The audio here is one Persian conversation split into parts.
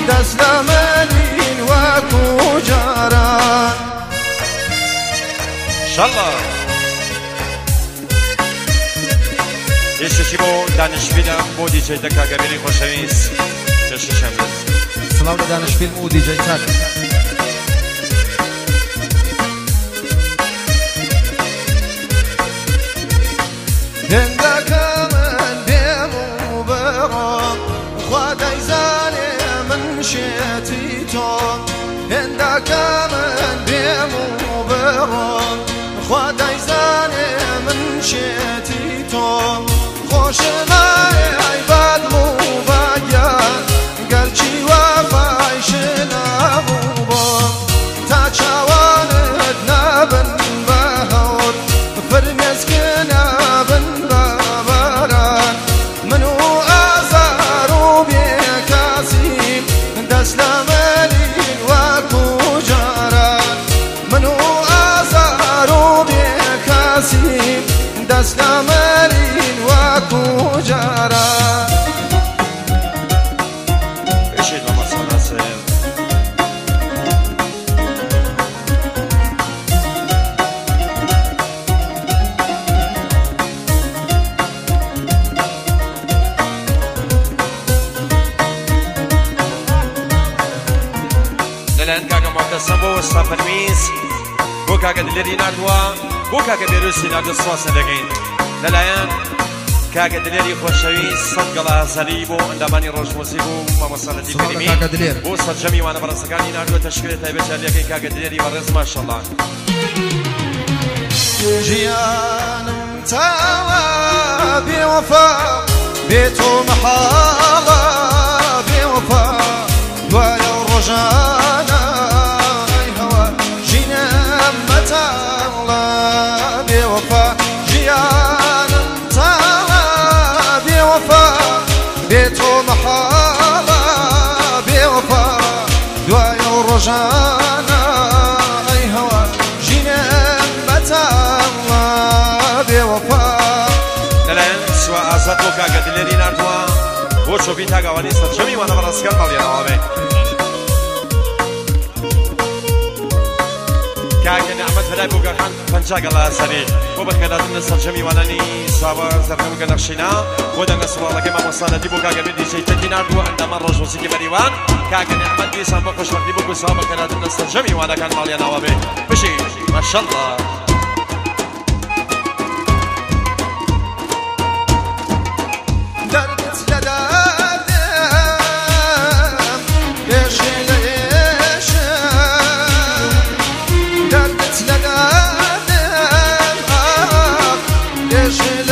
دست لمنین و کجاران انشالله یششی بو دانشویلم بو دیجی دکا گبیری خوشویست یششم سلام دانشویل و دیجی تاک هندك من بيمو برام خداي زاني من شتيتون هندك من بيمو برام خداي زاني من شتيتون خوش ما عباد مو بايان قلبي وفاي شنابو بام تا چوانت نبن بهور فرمز كنابن ببران منو أزارو بكاسيم دسلملين وكجاران منو أزارو بكاسيم دسلملين وكجاران اشيد لما صلى سير لەلایەن کاکە مۆتەسەم بۆ وەستا فەرمیز بۆ کاکە دلێری نردووە بۆ کاکە بێروسی نردووە سواسە دەگەین لەلایەن کاکە دلێری خۆشەویست سەد گەڵا هەزاری بۆ ئەندامانی ڕۆژمۆزی بوو مامۆستا دیپەریمی بۆ سەرجەمی وانە بەڕێزەکانی نردووە تەشکیلێت تایبەت یاریەکەی کاکە دلێری بەڕێز ماشەڵڵا ژیانم تاوە بێوەفا بێ تۆ مەحاڵە بێوەفا دوایە ڕۆژانە ئەی هەوا ژینم بەتاڵە بێوەفا ژیانم تاوە بێوەفا بێ تۆ مەحاڵە بێوەفا دوایە ڕۆژانە ئەی هەوا ژینم بەتاڵە بێوەفا لەلایەن سووا ئازاد بۆ کاکە دلێری نردووە بۆ چۆپی تاگاوانی سەرجەمی وانە بەڕێزەکان ماڵێنەوە بێ کاکە نەحمەد فەلای بۆ گەڕان پەنجا گەڵا هەزاری بۆ بەخێرهاتن لە سەرجەمی وانانی ساوە زەرنەوەکە نەخشینا بۆ دەنگە سوڵاڵەکەی مامۆستانەتی بۆ کاکە بێ دیجەی تەکی نردووە ئەندامان ڕۆژمۆزیکی بەریوان کاکە نەحمەد دیسان بە خۆشبەختی بۆ کوساوە بەخێرهاتن لە سەرجەمی وانەکان ماڵێنەوە بێ بشی ماشەڵڵا دەردت لە دەردم ئێشێ لە ئێشم دەردت لە دەردم ئێشێ لە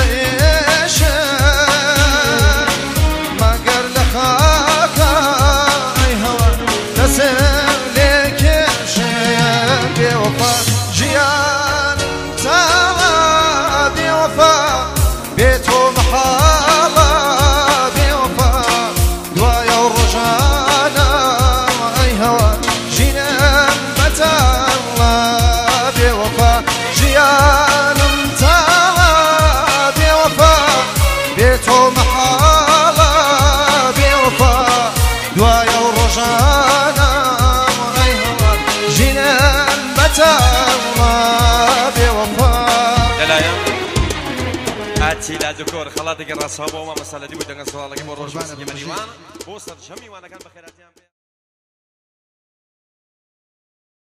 ئێشم مەگەر لە خاکە ئەی هەوا دەسم لێ کێشم بێوەفا ژیانم تاوە بێوەفا بێ تۆ مەحاڵە بێوەفا دوایە ڕۆژانە ئەی هەوا ژینم بەتاڵە بێوەفا ژیانم تاوە بێوەفا بێ تۆ مەحاڵە بێوەفا دوایە ڕۆژانە ئەی هەوا ژینم بەتاڵە بێوەفا لەلایەن ئاتیلا دکۆر خەڵاتێکی ڕاستەوە بۆ مامۆستا لە دی بوو دەنگە سوڵاڵەکەی بۆ ڕۆژمۆزیکی بەریوان بۆ سەرجەمی وانەکان بەخێرهاتیان